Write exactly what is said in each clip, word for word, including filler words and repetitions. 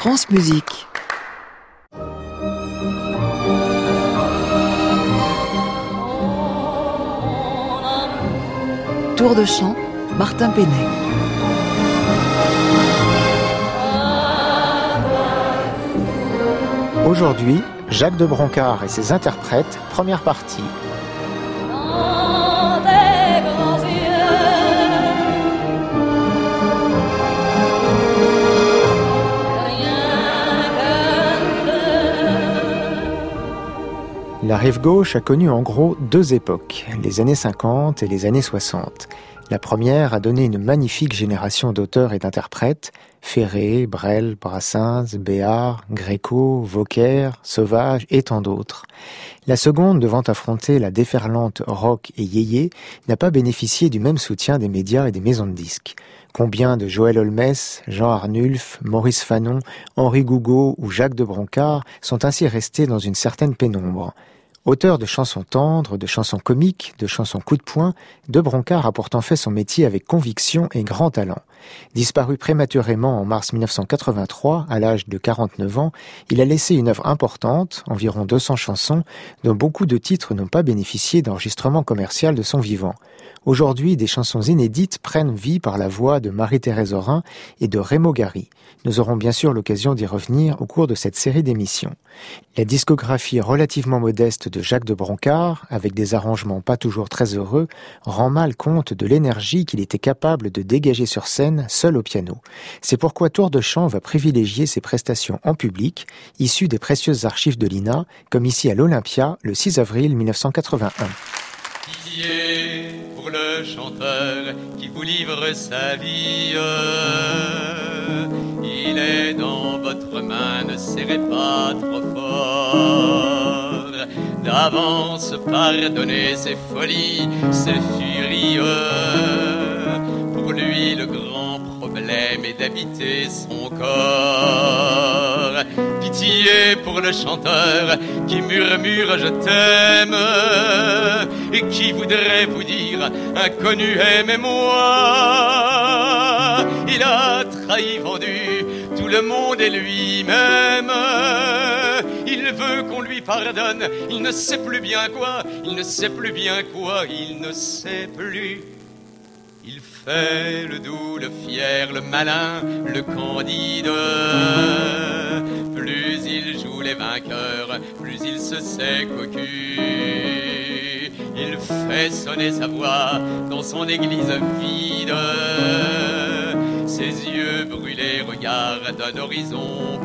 France Musique. Tour de chant, Martin Penet. Aujourd'hui, Jacques de Broncard et ses interprètes, première partie. La rive gauche a connu en gros deux époques, les années cinquante et les années soixante. La première a donné une magnifique génération d'auteurs et d'interprètes, Ferré, Brel, Brassens, Béard, Gréco, Vauquer, Sauvage et tant d'autres. La seconde, devant affronter la déferlante rock et yéyé, n'a pas bénéficié du même soutien des médias et des maisons de disques. Combien de Joël Holmes, Jean Arnulf, Maurice Fanon, Henri Gougaud ou Jacques de Broncard sont ainsi restés dans une certaine pénombre. Auteur de chansons tendres, de chansons comiques, de chansons coup de poing, de Broncard a pourtant fait son métier avec conviction et grand talent. Disparu prématurément en mars dix-neuf cent quatre-vingt-trois, à l'âge de quarante-neuf ans, il a laissé une œuvre importante, environ deux cents chansons, dont beaucoup de titres n'ont pas bénéficié d'enregistrement commercial de son vivant. Aujourd'hui, des chansons inédites prennent vie par la voix de Marie-Thérèse Orin et de Raymond Gary. Nous aurons bien sûr l'occasion d'y revenir au cours de cette série d'émissions. La discographie relativement modeste de Jacques de Broncard, avec des arrangements pas toujours très heureux, rend mal compte de l'énergie qu'il était capable de dégager sur scène, seul au piano. C'est pourquoi Tour de chant va privilégier ses prestations en public, issues des précieuses archives de l'I N A, comme ici à l'Olympia, le six avril dix-neuf cent quatre-vingt-un. Pitié pour le chanteur qui vous livre sa vie. Il est dans votre main, ne serrez pas trop fort. D'avance, pardonnez ses folies, ses furies. Pour lui, le grand problème est d'habiter son corps. Pitié pour le chanteur qui murmure je t'aime et qui voudrait vous dire inconnu aimez-moi. Il a trahi, vendu tout le monde et lui-même. Il veut qu'on lui pardonne, il ne sait plus bien quoi, il ne sait plus bien quoi, il ne sait plus. Il fait le doux, le fier, le malin, le candide. Plus il joue les vainqueurs, plus il se sait cocu. Il fait sonner sa voix dans son église vide. Ses yeux brûlés regardent un horizon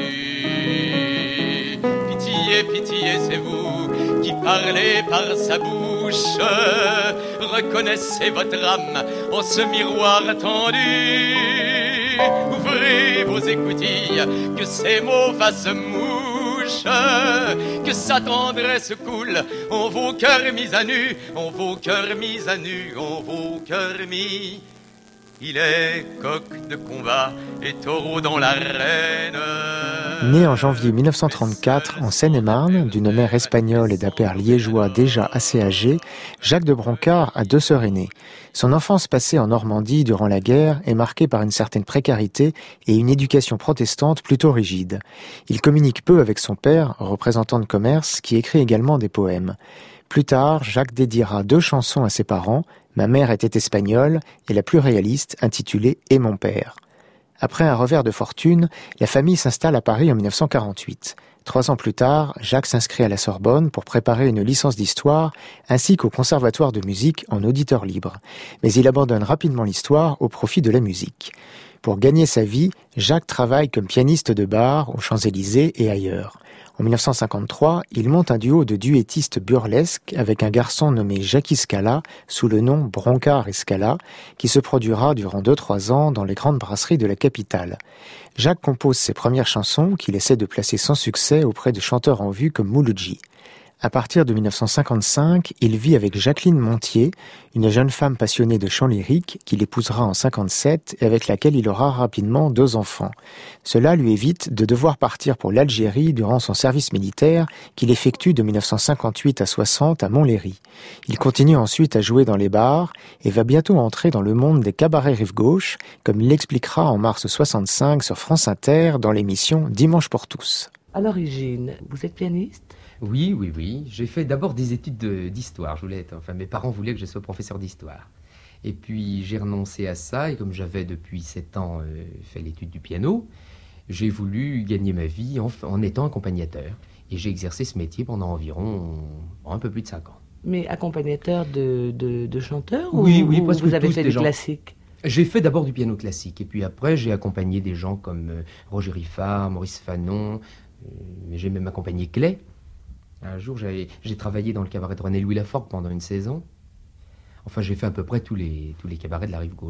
perdu. Pitié, pitié, c'est vous qui parlez par sa bouche. Reconnaissez votre âme en ce miroir tendu. Ouvrez vos écoutilles, que ces mots fassent mouche, que sa tendresse coule en vos cœurs mis à nu, en vos cœurs mis à nu, en vos cœurs mis. Il est coq de combat et taureau dans l'arène. Né en janvier dix-neuf cent trente-quatre en Seine-et-Marne, d'une mère espagnole et d'un père liégeois déjà assez âgé, Jacques de Broncard a deux sœurs aînées. Son enfance passée en Normandie durant la guerre est marquée par une certaine précarité et une éducation protestante plutôt rigide. Il communique peu avec son père, représentant de commerce, qui écrit également des poèmes. Plus tard, Jacques dédiera deux chansons à ses parents, Ma mère était espagnole et la plus réaliste, intitulée Et mon père. Après un revers de fortune, la famille s'installe à Paris en dix-neuf cent quarante-huit. Trois ans plus tard, Jacques s'inscrit à la Sorbonne pour préparer une licence d'histoire, ainsi qu'au conservatoire de musique en auditeur libre. Mais il abandonne rapidement l'histoire au profit de la musique. Pour gagner sa vie, Jacques travaille comme pianiste de bar aux Champs-Élysées et ailleurs. En dix-neuf cent cinquante-trois, il monte un duo de duettistes burlesques avec un garçon nommé Jackie Scala, sous le nom Broncard et Scala, qui se produira durant deux trois ans dans les grandes brasseries de la capitale. Jacques compose ses premières chansons qu'il essaie de placer sans succès auprès de chanteurs en vue comme Mouloudji. À partir de dix-neuf cent cinquante-cinq, il vit avec Jacqueline Montier, une jeune femme passionnée de chant lyrique qu'il épousera en cinquante-sept et avec laquelle il aura rapidement deux enfants. Cela lui évite de devoir partir pour l'Algérie durant son service militaire qu'il effectue de dix-neuf cent cinquante-huit à soixante à Montlhéry. Il continue ensuite à jouer dans les bars et va bientôt entrer dans le monde des cabarets rive gauche, comme il l'expliquera en mars soixante-cinq sur France Inter dans l'émission Dimanche pour tous. À l'origine, vous êtes pianiste ? Oui, oui, oui. J'ai fait d'abord des études de, d'histoire. Je voulais être, enfin, mes parents voulaient que je sois professeur d'histoire. Et puis j'ai renoncé à ça, et comme j'avais depuis sept ans euh, fait l'étude du piano, j'ai voulu gagner ma vie en, en étant accompagnateur. Et j'ai exercé ce métier pendant environ un peu plus de cinq ans. Mais accompagnateur de, de, de chanteurs Oui, ou, oui, ou parce vous que avez tous fait des du gens... classique? J'ai fait d'abord du piano classique, et puis après j'ai accompagné des gens comme euh, Roger Riffard, Maurice Fanon, euh, mais j'ai même accompagné Clay. Un jour, j'ai, j'ai travaillé dans le cabaret de René Louis Laforgue pendant une saison. Enfin, j'ai fait à peu près tous les, tous les cabarets de la rive gauche.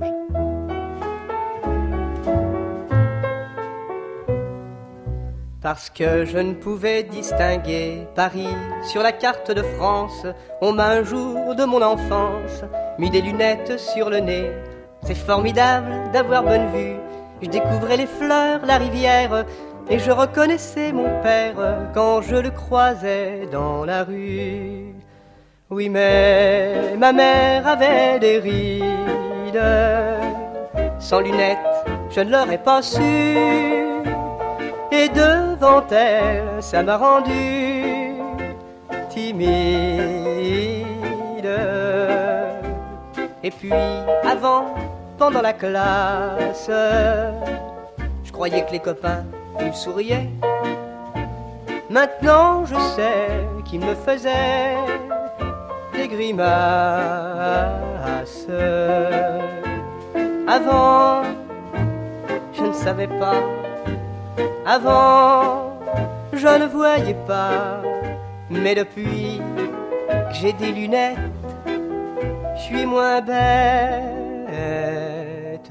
Parce que je ne pouvais distinguer Paris sur la carte de France, on m'a un jour de mon enfance mis des lunettes sur le nez. C'est formidable d'avoir bonne vue, je découvrais les fleurs, la rivière, et je reconnaissais mon père quand je le croisais dans la rue. Oui, mais ma mère avait des rides. Sans lunettes, je ne l'aurais pas su. Et devant elle, ça m'a rendu timide. Et puis, avant, pendant la classe, je croyais que les copains il souriait. Maintenant je sais qu'il me faisait des grimaces. Avant, je ne savais pas. Avant, je ne voyais pas. Mais depuis que j'ai des lunettes, je suis moins bête.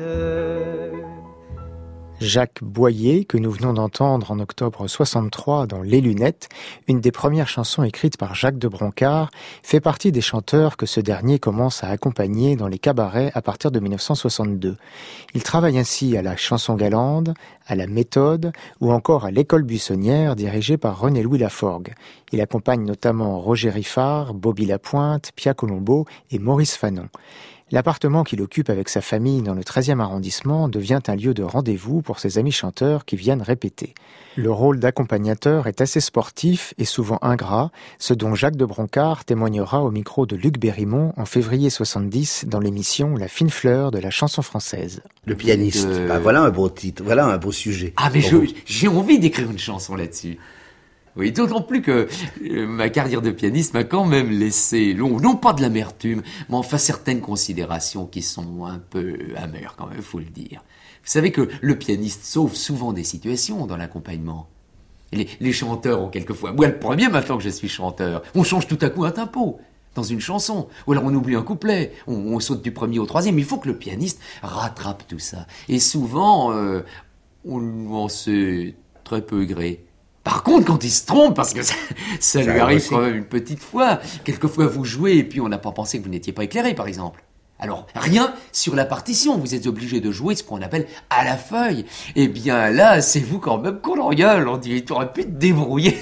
Jacques Boyer, que nous venons d'entendre en octobre soixante-trois dans Les Lunettes, une des premières chansons écrites par Jacques de Broncard, fait partie des chanteurs que ce dernier commence à accompagner dans les cabarets à partir de dix-neuf cent soixante-deux. Il travaille ainsi à la Chanson Galande, à la Méthode ou encore à l'École Buissonnière dirigée par René Louis Laforgue. Il accompagne notamment Roger Riffard, Bobby Lapointe, Pia Colombo et Maurice Fanon. L'appartement qu'il occupe avec sa famille dans le treizième arrondissement devient un lieu de rendez-vous pour ses amis chanteurs qui viennent répéter. Le rôle d'accompagnateur est assez sportif et souvent ingrat, ce dont Jacques de Broncard témoignera au micro de Luc Berrimont en février soixante-dix dans l'émission La fine fleur de la chanson française. Le pianiste, euh... bah voilà un beau titre, voilà un beau sujet. Ah mais je, j'ai envie d'écrire une chanson là-dessus. Oui, d'autant plus que euh, ma carrière de pianiste m'a quand même laissé, non, non pas de l'amertume, mais enfin certaines considérations qui sont un peu amères quand même, faut le dire. Vous savez que le pianiste sauve souvent des situations dans l'accompagnement. Les, les chanteurs ont quelquefois, moi le premier maintenant que je suis chanteur, on change tout à coup un tempo dans une chanson, ou alors on oublie un couplet, on, on saute du premier au troisième, il faut que le pianiste rattrape tout ça. Et souvent, euh, on en sait très peu gré. Par contre, quand il se trompe, parce que ça, ça, ça lui arrive aussi. Quand même une petite fois, quelquefois vous jouez et puis on n'a pas pensé que vous n'étiez pas éclairé, par exemple. Alors, rien sur la partition, vous êtes obligé de jouer ce qu'on appelle à la feuille. Eh bien là, c'est vous quand même qu'on engueule, on dit, tu aurais pu te débrouiller.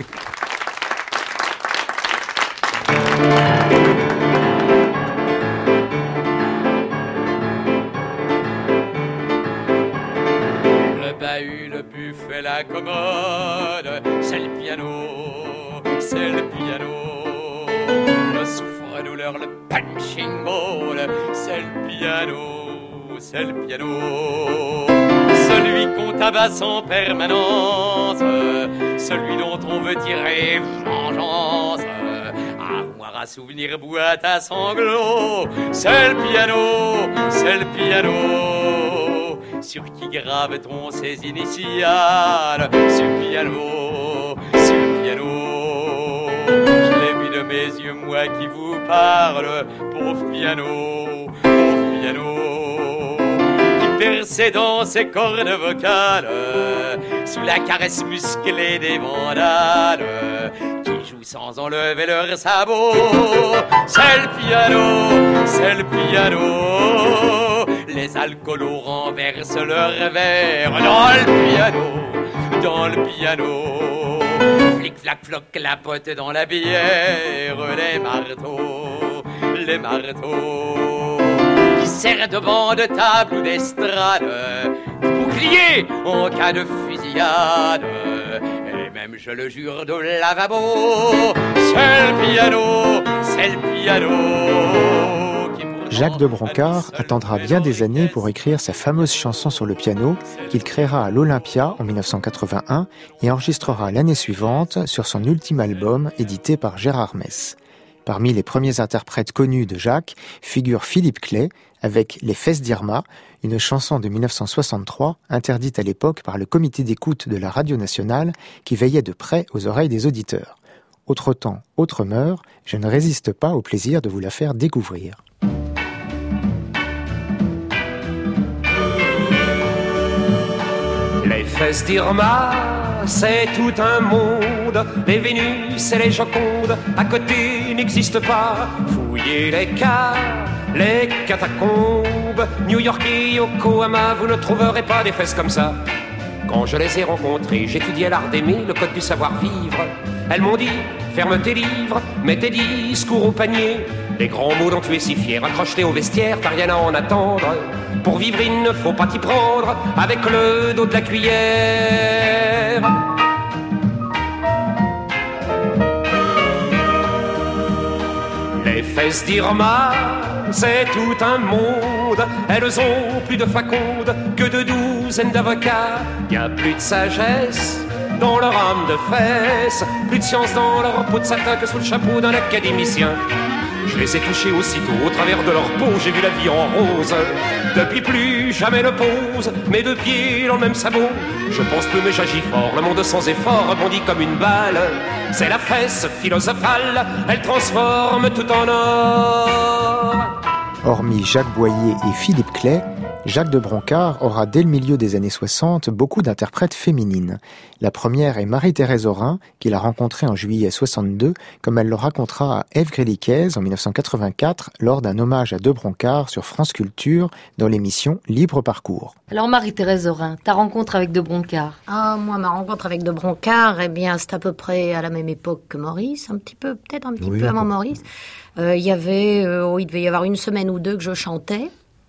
Buffet, la commode, c'est le piano, c'est le piano. Le souffre-douleur, le punching ball, c'est le piano, c'est le piano. Celui qu'on tabasse en permanence, celui dont on veut tirer vengeance. Armoire à souvenirs, boîte à sanglots, c'est le piano, c'est le piano. Sur qui grave-t-on ses initiales? Sur le piano, sur le piano. Je l'ai vu de mes yeux, moi qui vous parle. Pauvre piano, pauvre piano, qui perçait dans ses cordes vocales, sous la caresse musclée des vandales, qui joue sans enlever leurs sabots. C'est le piano, c'est le piano. Les alcoolos renversent leurs verres dans le piano, dans le piano. Flic, flac, floc, clapote dans la bière. Les marteaux, les marteaux qui servent de banc de table ou d'estrade, de bouclier en cas de fusillade. Et même, je le jure, de lavabo. C'est le piano, c'est le piano. Jacques de Broncard attendra bien des années pour écrire sa fameuse chanson sur le piano qu'il créera à l'Olympia en dix-neuf cent quatre-vingt-un et enregistrera l'année suivante sur son ultime album édité par Gérard Mess. Parmi les premiers interprètes connus de Jacques figure Philippe Clay avec Les Fesses d'Irma, une chanson de dix-neuf cent soixante-trois interdite à l'époque par le comité d'écoute de la Radio Nationale qui veillait de près aux oreilles des auditeurs. Autre temps, autre mœurs, je ne résiste pas au plaisir de vous la faire découvrir. Les fesses d'Irma, c'est tout un monde. Les Vénus et les Jocondes, à côté n'existent pas. Fouillez les cas, les catacombes, New York et Yokohama, vous ne trouverez pas des fesses comme ça. Quand je les ai rencontrées, j'étudiais l'art d'aimer, le code du savoir-vivre. Elles m'ont dit, ferme tes livres, mets tes discours au panier. Les grands mots dont tu es si fier, accroche-les au vestiaire, t'as rien à en attendre. Pour vivre, il ne faut pas t'y prendre avec le dos de la cuillère. Les fesses d'Irma, c'est tout un monde. Elles ont plus de faconde que de douzaines d'avocats. Y a plus de sagesse dans leur âme de fesses, plus de science dans leur peau de satin que sous le chapeau d'un académicien. Je les ai touchés aussitôt, au travers de leur peau, j'ai vu la vie en rose. Depuis plus jamais ne pose mes deux pieds dans le même sabot. Je pense peu mais j'agis fort, le monde sans effort rebondit comme une balle. C'est la fesse philosophale, elle transforme tout en or. Hormis Jacques Boyer et Philippe Clay, Jacques de Broncard aura dès le milieu des années soixante beaucoup d'interprètes féminines. La première est Marie-Thérèse Aurin, qu'il a rencontrée en juillet soixante-deux, comme elle le racontera à Ève Gréliquez en dix-neuf cent quatre-vingt-quatre lors d'un hommage à de Broncard sur France Culture dans l'émission Libre Parcours. Alors Marie-Thérèse Aurin, ta rencontre avec de Broncard? Ah, moi, ma rencontre avec de Broncard, eh bien, c'est à peu près à la même époque que Maurice, un petit peu, peut-être un petit oui, peu avant Maurice. Euh, il y avait, euh, oh, il devait y avoir une semaine ou deux que je chantais.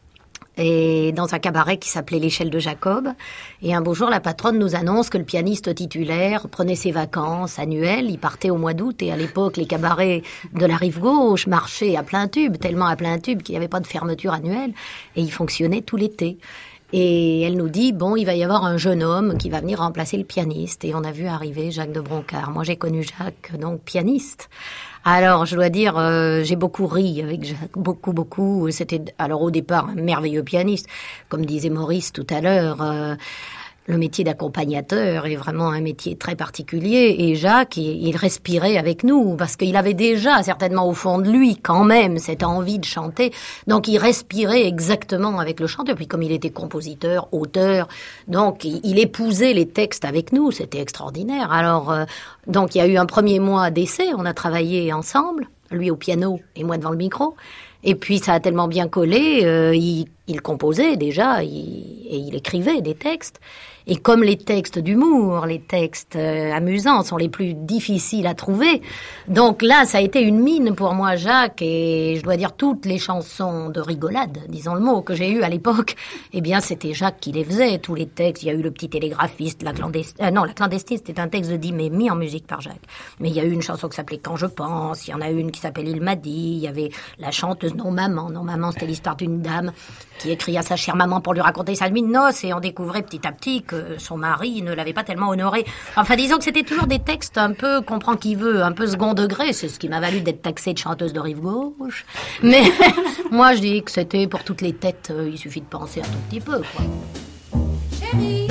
Et dans un cabaret qui s'appelait l'Échelle de Jacob. Et un beau jour, la patronne nous annonce que le pianiste titulaire prenait ses vacances annuelles. Il partait au mois d'août et à l'époque, les cabarets de la rive gauche marchaient à plein tube, tellement à plein tube qu'il n'y avait pas de fermeture annuelle. Et ils fonctionnaient tout l'été. Et elle nous dit, bon, il va y avoir un jeune homme qui va venir remplacer le pianiste. Et on a vu arriver Jacques de Broncard. Moi, j'ai connu Jacques, donc pianiste. Alors, je dois dire, euh, j'ai beaucoup ri avec Jacques, beaucoup, beaucoup. C'était, alors au départ, un merveilleux pianiste. Comme disait Maurice tout à l'heure, euh, le métier d'accompagnateur est vraiment un métier très particulier. Et Jacques, il, il respirait avec nous, parce qu'il avait déjà, certainement au fond de lui, quand même, cette envie de chanter. Donc, il respirait exactement avec le chanteur. Puis, comme il était compositeur, auteur, donc, il, il épousait les textes avec nous. C'était extraordinaire. Alors, euh, donc, il y a eu un premier mois d'essai. On a travaillé ensemble, lui au piano et moi devant le micro. Et puis, ça a tellement bien collé. Euh, il, il composait déjà il, et il écrivait des textes. Et comme les textes d'humour, les textes euh, amusants sont les plus difficiles à trouver, donc là, ça a été une mine pour moi, Jacques, et je dois dire toutes les chansons de rigolade, disons le mot, que j'ai eues à l'époque, eh bien, c'était Jacques qui les faisait, tous les textes. Il y a eu Le Petit Télégraphiste, La Clandestine, euh, non, La Clandestine, c'était un texte de Dix, mais mis en musique par Jacques. Mais il y a eu une chanson qui s'appelait Quand je pense, il y en a une qui s'appelle Il m'a dit, il y avait la chanteuse Non Maman, Non Maman, c'était l'histoire d'une dame qui écrit à sa chère maman pour lui raconter sa nuit de noces, et on découvrait petit à petit que son mari ne l'avait pas tellement honoré. Enfin, disons que c'était toujours des textes un peu, comprend qui veut, un peu second degré. C'est ce qui m'a valu d'être taxée de chanteuse de rive gauche. Mais moi, je dis que c'était pour toutes les têtes, euh, il suffit de penser un tout petit peu, quoi. Chérie.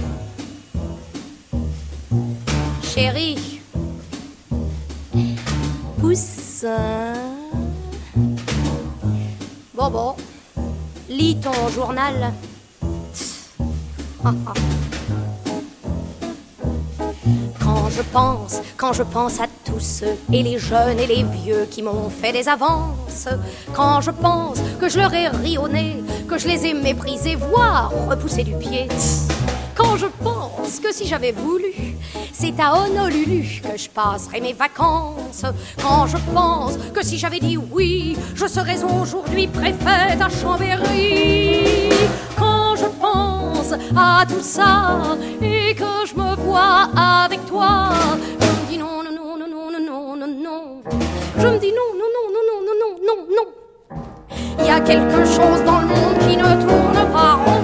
Chérie. Poussin. Bon, bon. Lis ton journal. Quand je pense, quand je pense à tous ceux, et les jeunes et les vieux qui m'ont fait des avances, quand je pense que je leur ai ri au nez, que je les ai méprisés, voire repoussés du pied, quand je pense que si j'avais voulu, c'est à Honolulu que je passerais mes vacances, quand je pense que si j'avais dit oui, je serais aujourd'hui préfète à Chambéry, quand je pense à tout ça et que je me vois avec toi, je me dis non, non, non, non, non, non, non, non, je me dis non, non, non, non, non, non, non, non, non. Il y a quelque chose dans le monde qui ne tourne pas rond.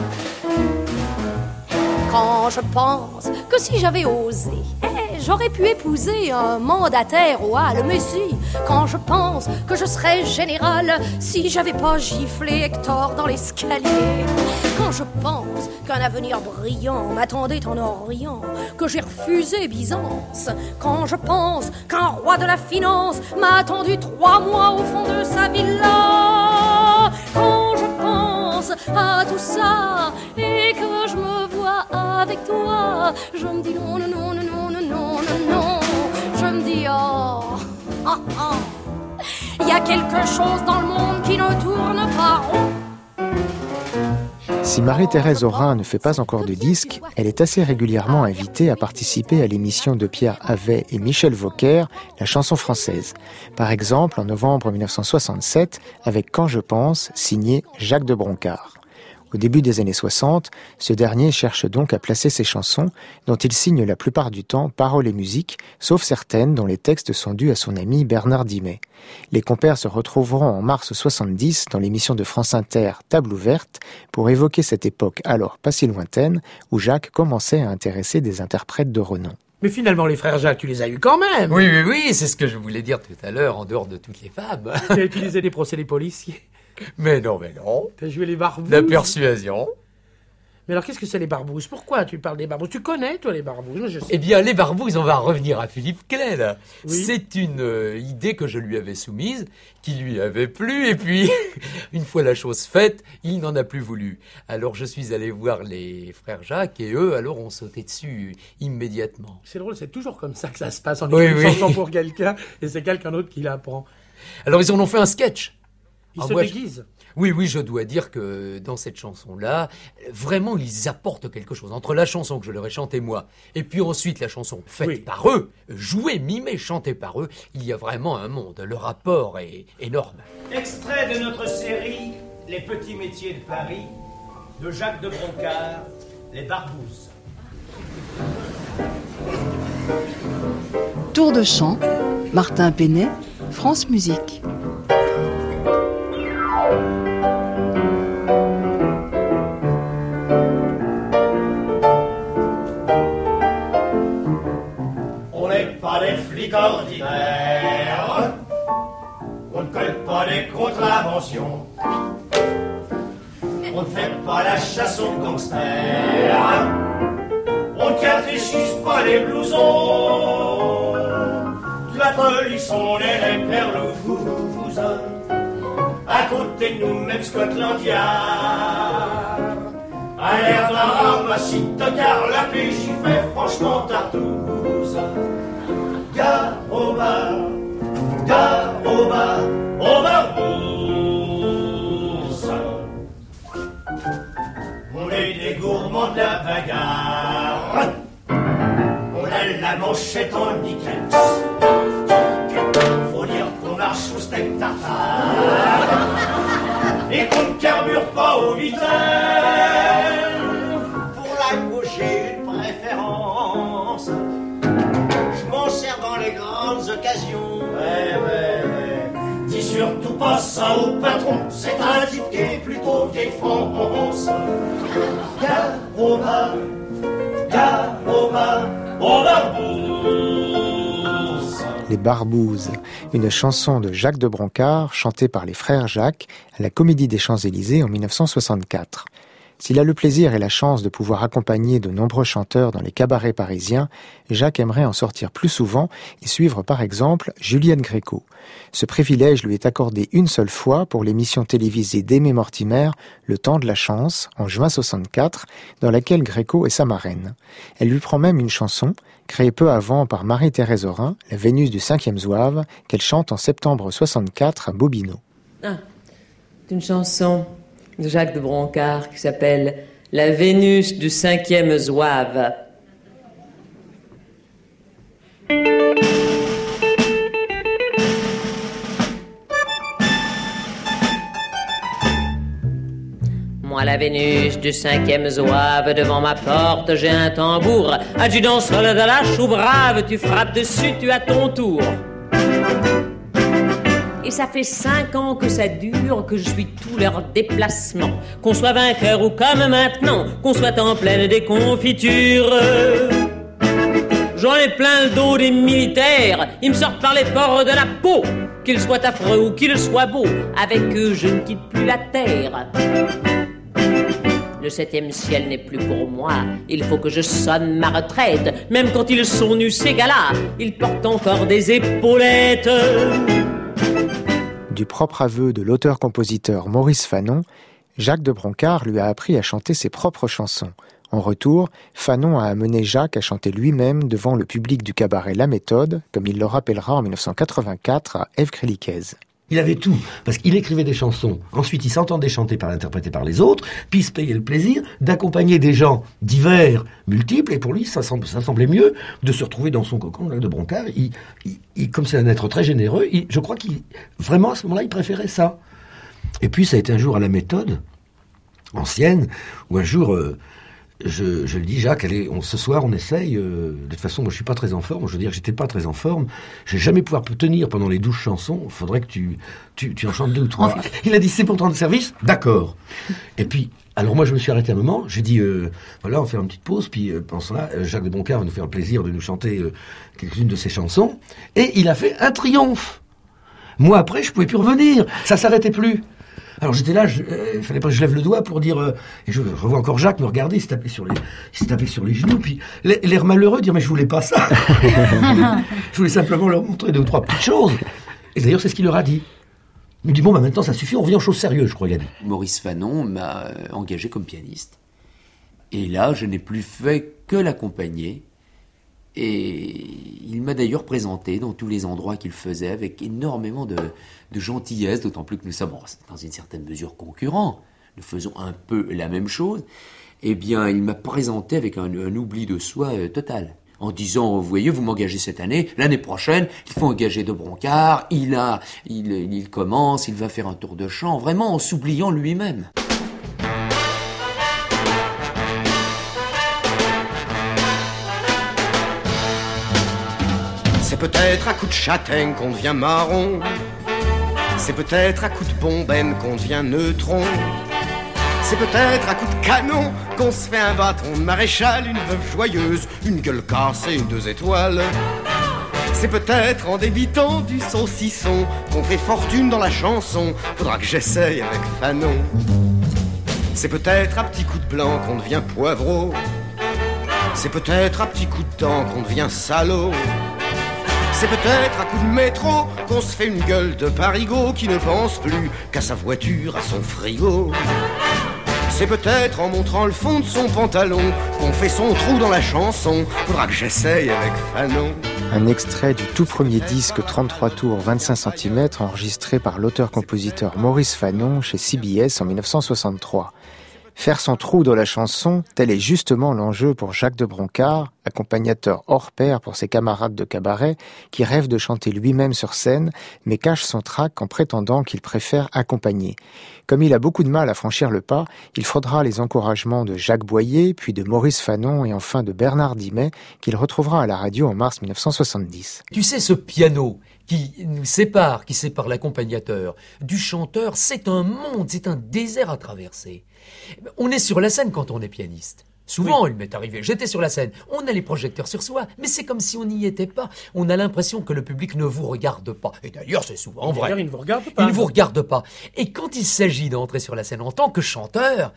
Quand je pense que si j'avais osé, eh, j'aurais pu épouser un mandataire au Hall Messi. Quand je pense que je serais général si j'avais pas giflé Hector dans l'escalier. Quand je pense qu'un avenir brillant m'attendait en Orient, que j'ai refusé Byzance. Quand je pense qu'un roi de la finance m'a attendu trois mois au fond de sa villa. Quand je pense à tout ça et que je me vois avec toi, je me dis non, non, non, non, non, non, non, non, je me dis oh, oh, oh. Il y a quelque chose dans le monde qui ne tourne pas rond. Si Marie-Thérèse Aurin ne fait pas encore de disques, elle est assez régulièrement invitée à participer à l'émission de Pierre Havet et Michel Vauquer, La chanson française. Par exemple, en novembre dix-neuf cent soixante-sept, avec Quand je pense, signé Jacques de Broncard. Au début des années soixante, ce dernier cherche donc à placer ses chansons, dont il signe la plupart du temps paroles et musique, sauf certaines dont les textes sont dus à son ami Bernard Dimet. Les compères se retrouveront en mars soixante-dix dans l'émission de France Inter Table ouverte pour évoquer cette époque alors pas si lointaine où Jacques commençait à intéresser des interprètes de renom. Mais finalement, les frères Jacques, tu les as eus quand même. Oui, oui, oui, c'est ce que je voulais dire tout à l'heure, en dehors de toutes les femmes. Tu as utilisé des procédés policiers. Mais non, mais non. T'as joué les barbouzes. La persuasion. Mais alors, qu'est-ce que c'est les barbouzes? Pourquoi tu parles des barbouzes? Tu connais, toi, les barbouzes? Je sais. Eh bien, les barbouzes, on va revenir à Philippe Clay, là. Oui. C'est une euh, idée que je lui avais soumise, qui lui avait plu, et puis, une fois la chose faite, il n'en a plus voulu. Alors, je suis allé voir les frères Jacques, et eux, alors, ont sauté dessus immédiatement. C'est drôle, c'est toujours comme ça que ça se passe. On oui, écrit une oui. chanson pour quelqu'un, et c'est quelqu'un d'autre qui l'apprend. Alors, ils en ont fait un sketch. Ils Alors se moi, déguisent. Je... Oui, oui, je dois dire que dans cette chanson-là, vraiment, ils apportent quelque chose. Entre la chanson que je leur ai chantée moi, et puis ensuite la chanson faite oui. par eux, jouée, mimée, chantée par eux, il y a vraiment un monde. Le rapport est énorme. Extrait de notre série Les petits métiers de Paris, de Jacques de Broncard, Les barbouzes. Tour de chant, Martin Penet, France Musique. On n'est pas des flics ordinaires, on ne colle pas des contraventions, on ne fait pas la chasse aux gangsters, on ne catéchise pas les blousons, la police on est les perlouses, à côté de nous même Scotland Yard, à l'air d'un ramassis de car la P J fait franchement tartouze. Gare au bar, gare au bar, au barbouze. On est des gourmands de la bagarre, on a la manchette en nickel. Faut dire qu'on marche au steak tartare et qu'on ne carbure pas au vitelles. Pour la gauche, j'ai une préférence. Je m'en sers dans les grandes occasions. Ouais, ouais, ouais. Dis surtout pas ça au patron. C'est un type qui est plutôt vieille France. Gare au bar, gare au bar, au barbouzes. Les Barbouzes, une chanson de Jacques de Broncard chantée par les frères Jacques à la Comédie des Champs-Élysées en dix-neuf cent soixante-quatre. S'il a le plaisir et la chance de pouvoir accompagner de nombreux chanteurs dans les cabarets parisiens, Jacques aimerait en sortir plus souvent et suivre par exemple Juliette Gréco. Ce privilège lui est accordé une seule fois pour l'émission télévisée d'Aimé Mortimer, Le Temps de la Chance, en juin soixante-quatre, dans laquelle Gréco est sa marraine. Elle lui prend même une chanson, créée peu avant par Marie-Thérèse Orin, la Vénus du cinquième zouave, qu'elle chante en septembre soixante-quatre à Bobino. Ah, c'est une chanson de Jacques de Broncard qui s'appelle « La Vénus du cinquième zouave ». Moi la Vénus du cinquième zouave, devant ma porte j'ai un tambour. Adjudant soldat la chou brave, tu frappes dessus, tu as ton tour. Et ça fait cinq ans que ça dure, que je suis tous leurs déplacements. Qu'on soit vainqueur ou comme maintenant, qu'on soit en pleine déconfiture. J'en ai plein le dos des militaires, ils me sortent par les pores de la peau. Qu'ils soient affreux ou qu'ils soient beaux, avec eux je ne quitte plus la terre. Le septième ciel n'est plus pour moi, il faut que je sonne ma retraite. Même quand ils sont nus ces gars-là, ils portent encore des épaulettes. Du propre aveu de l'auteur-compositeur Maurice Fanon, Jacques de Broncard lui a appris à chanter ses propres chansons. En retour, Fanon a amené Jacques à chanter lui-même devant le public du cabaret La Méthode, comme il le rappellera en dix-neuf cent quatre-vingt-quatre à Ève Créliquez. Il avait tout, parce qu'il écrivait des chansons, ensuite il s'entendait chanter par interpréter par les autres, puis il se payait le plaisir d'accompagner des gens divers, multiples, et pour lui ça, semble, ça semblait mieux de se retrouver dans son cocon de Broncard. Il, il, il, comme c'est un être très généreux, il, je crois qu'il vraiment à ce moment-là il préférait ça. Et puis ça a été un jour à La Méthode, ancienne, où un jour... Euh, Je, je le dis, Jacques, allez, on, ce soir, on essaye. Euh, de toute façon, moi, je suis pas très en forme. Je veux dire, j'étais pas très en forme. Je vais jamais pouvoir tenir pendant les douze chansons. Il faudrait que tu, tu, tu en chantes deux ou trois. Il a dit, c'est pour te rendre service. D'accord. Et puis, alors moi, je me suis arrêté un moment. J'ai dit, euh, voilà, on fait une petite pause. Puis, euh, pendant ce temps-là, Jacques de Broncard va nous faire le plaisir de nous chanter euh, quelques-unes de ses chansons. Et il a fait un triomphe. Moi, après, je pouvais plus revenir. Ça s'arrêtait plus. Alors j'étais là, il euh, fallait pas que je lève le doigt pour dire... Euh, et je revois encore Jacques me regarder, il se tapait sur les, il se tapait sur les genoux, puis l'air malheureux, dire « mais je voulais pas ça !» Je voulais simplement leur montrer deux ou trois petites choses. Et d'ailleurs, c'est ce qu'il leur a dit. Il me dit « bon, bah, maintenant, ça suffit, on revient aux choses sérieuses, je crois, il a dit. » Maurice Fanon m'a engagé comme pianiste. Et là, je n'ai plus fait que l'accompagner. Et il m'a d'ailleurs présenté dans tous les endroits qu'il faisait avec énormément de, de gentillesse, d'autant plus que nous sommes dans une certaine mesure concurrents. Nous faisons un peu la même chose. Eh bien, il m'a présenté avec un, un oubli de soi euh, total. En disant, vous voyez, vous m'engagez cette année, l'année prochaine, il faut engager de Broncard, il a, il, il commence, il va faire un tour de chant, vraiment en s'oubliant lui-même. C'est peut-être à coup de châtaigne qu'on devient marron. C'est peut-être à coup de bombaine qu'on devient neutron. C'est peut-être à coup de canon qu'on se fait un bâton de maréchal, une veuve joyeuse, une gueule cassée, une deux étoiles. C'est peut-être en débitant du saucisson qu'on fait fortune dans la chanson. Faudra que j'essaye avec Fanon. C'est peut-être à petits coups de blanc qu'on devient poivreau. C'est peut-être à petits coups de dent qu'on devient salaud. C'est peut-être à coup de métro qu'on se fait une gueule de parigot qui ne pense plus qu'à sa voiture, à son frigo. C'est peut-être en montrant le fond de son pantalon qu'on fait son trou dans la chanson. Faudra que j'essaye avec Fanon. Un extrait du tout premier disque trente-trois tours vingt-cinq centimètres enregistré par l'auteur-compositeur Maurice Fanon chez C B S en dix-neuf cent soixante-trois. Faire son trou dans la chanson, tel est justement l'enjeu pour Jacques de Broncard, accompagnateur hors pair pour ses camarades de cabaret, qui rêve de chanter lui-même sur scène, mais cache son trac en prétendant qu'il préfère accompagner. Comme il a beaucoup de mal à franchir le pas, il faudra les encouragements de Jacques Boyer, puis de Maurice Fanon et enfin de Bernard Dimet, qu'il retrouvera à la radio en mars dix-neuf cent soixante-dix. Tu sais, ce piano qui nous sépare, qui sépare l'accompagnateur du chanteur, c'est un monde, c'est un désert à traverser. On est sur la scène quand on est pianiste. Souvent, oui. Il m'est arrivé, j'étais sur la scène, on a les projecteurs sur soi, mais c'est comme si on n'y était pas. On a l'impression que le public ne vous regarde pas. Et d'ailleurs, c'est souvent et vrai. D'ailleurs, il ne vous regarde pas. Il ne vous regarde pas. Et quand il s'agit d'entrer sur la scène en tant que chanteur,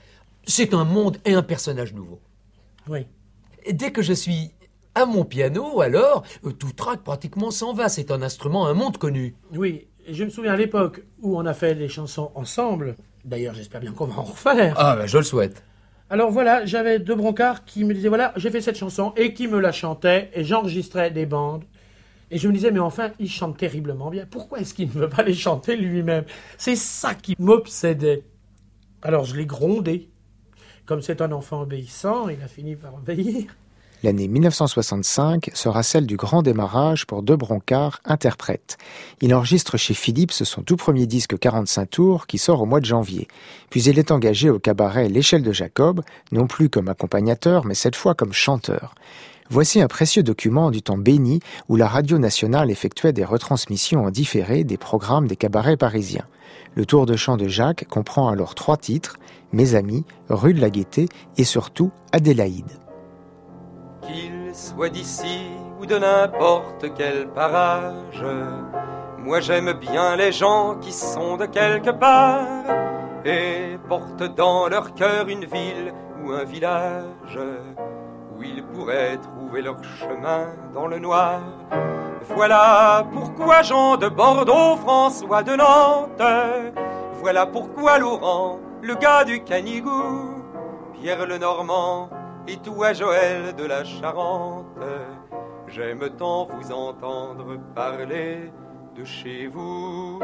c'est un monde et un personnage nouveau. Oui. Et dès que je suis à mon piano, alors, euh, tout trac pratiquement s'en va. C'est un instrument, un monde connu. Oui, et je me souviens à l'époque où on a fait les chansons ensemble. D'ailleurs, j'espère bien qu'on va en refaire. Ah, ben je le souhaite. Alors voilà, j'avais deux brancards qui me disaient, voilà, j'ai fait cette chanson, et qui me la chantaient, et j'enregistrais des bandes. Et je me disais, mais enfin, il chante terriblement bien. Pourquoi est-ce qu'il ne veut pas les chanter lui-même? C'est ça qui m'obsédait. Alors je l'ai grondé. Comme c'est un enfant obéissant, il a fini par obéir. L'année mille neuf cent soixante-cinq sera celle du grand démarrage pour De Broncard, interprète. Il enregistre chez Philips son tout premier disque quarante-cinq tours qui sort au mois de janvier. Puis il est engagé au cabaret L'Échelle de Jacob, non plus comme accompagnateur, mais cette fois comme chanteur. Voici un précieux document du temps béni où la radio nationale effectuait des retransmissions en différé des programmes des cabarets parisiens. Le tour de chant de Jacques comprend alors trois titres, Mes amis, Rue de la Gaîté et surtout Adélaïde. Qu'il soit d'ici ou de n'importe quel parage, moi j'aime bien les gens qui sont de quelque part et portent dans leur cœur une ville ou un village où ils pourraient trouver leur chemin dans le noir. Voilà pourquoi Jean de Bordeaux, François de Nantes, voilà pourquoi Laurent, le gars du Canigou, Pierre le Normand, et toi Joël de la Charente, j'aime tant vous entendre parler de chez vous.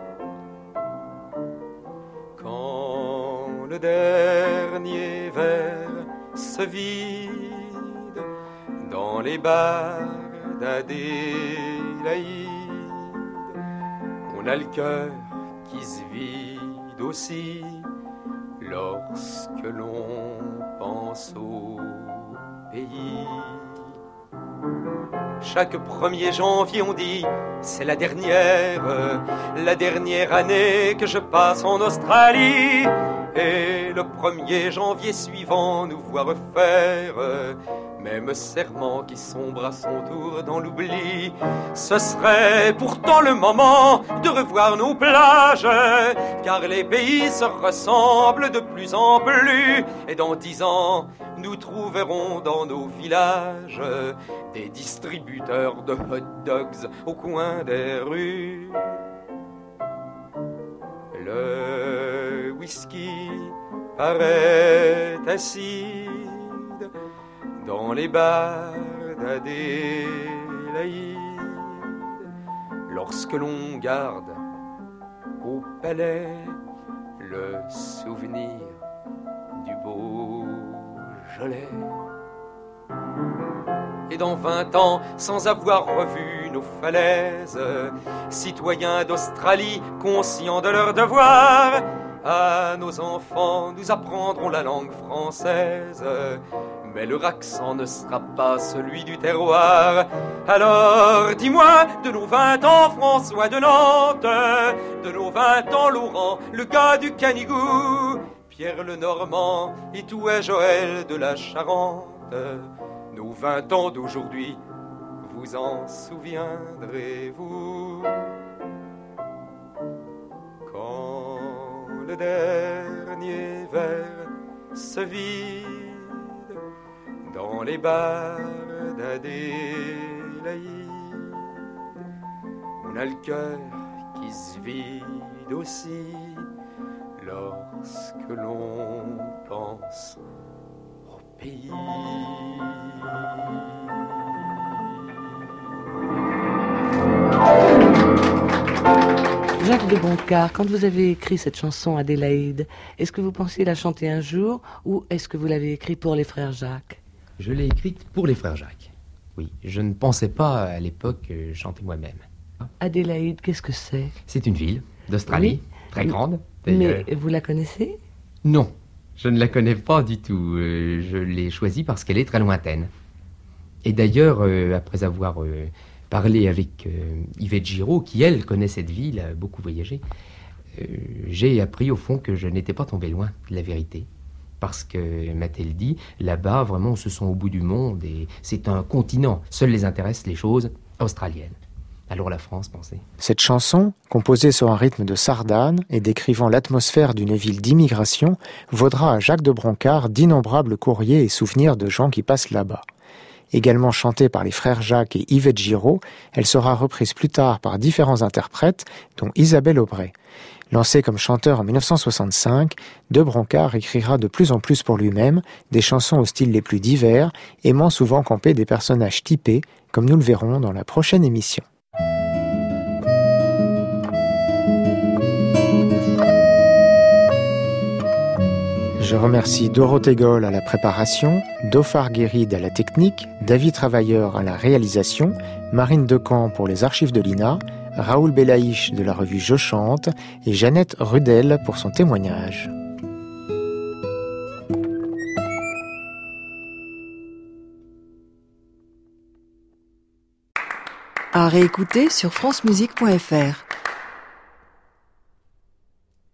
Quand le dernier verre se vide dans les bars d'Adélaïde, on a le cœur qui se vide aussi lorsque l'on pense au pays. Chaque premier janvier on dit c'est la dernière, la dernière année que je passe en Australie. Et le premier janvier suivant nous voit refaire même serment qui sombre à son tour dans l'oubli. Ce serait pourtant le moment de revoir nos plages, car les pays se ressemblent de plus en plus. Et dans dix ans, nous trouverons dans nos villages des distributeurs de hot dogs au coin des rues. Le whisky paraît acide dans les bars d'Adélaïde lorsque l'on garde au palais le souvenir du Beaujolais. Et dans vingt ans, sans avoir revu nos falaises, citoyens d'Australie, conscients de leur devoir, à nos enfants, nous apprendrons la langue française, mais leur accent ne sera pas celui du terroir. Alors, dis-moi, de nos vingt ans, François de Nantes, de nos vingt ans, Laurent, le gars du Canigou, Pierre le Normand, et toi, Joël de la Charente, nos vingt ans d'aujourd'hui, vous en souviendrez-vous? Quand le dernier verre se vide dans les bars d'Adélaïde, on a le cœur qui se vide aussi lorsque l'on pense au pays. Jacques de Broncard, quand vous avez écrit cette chanson Adélaïde, est-ce que vous pensiez la chanter un jour ou est-ce que vous l'avez écrite pour les frères Jacques? Je l'ai écrite pour les frères Jacques. Oui, je ne pensais pas à l'époque chanter moi-même. Adélaïde, qu'est-ce que c'est? C'est une ville d'Australie, oui, très grande. Mais vous la connaissez? Non, je ne la connais pas du tout. Euh, je l'ai choisie parce qu'elle est très lointaine. Et d'ailleurs, euh, après avoir euh, parlé avec euh, Yvette Giraud, qui elle connaît cette ville, a beaucoup voyagé, euh, j'ai appris au fond que je n'étais pas tombé loin de la vérité. Parce que, m'a-t-elle dit, là-bas, vraiment, on se sent au bout du monde et c'est un continent. Seules les intéressent les choses australiennes. Alors la France, pensez. Cette chanson, composée sur un rythme de sardane et décrivant l'atmosphère d'une ville d'immigration, vaudra à Jacques de Broncard d'innombrables courriers et souvenirs de gens qui passent là-bas. Également chantée par les frères Jacques et Yvette Giraud, elle sera reprise plus tard par différents interprètes, dont Isabelle Aubray. Lancé comme chanteur en dix-neuf cent soixante-cinq, de Broncard écrira de plus en plus pour lui-même des chansons aux styles les plus divers, aimant souvent camper des personnages typés, comme nous le verrons dans la prochaine émission. Je remercie Dorothée Goll à la préparation, Dauphard Guéride à la technique, David Travailleur à la réalisation, Marine Decamp pour les archives de l'I N A, Raoul Belaïch de la revue Je Chante et Jeannette Rudel pour son témoignage. À réécouter sur francemusique point f r.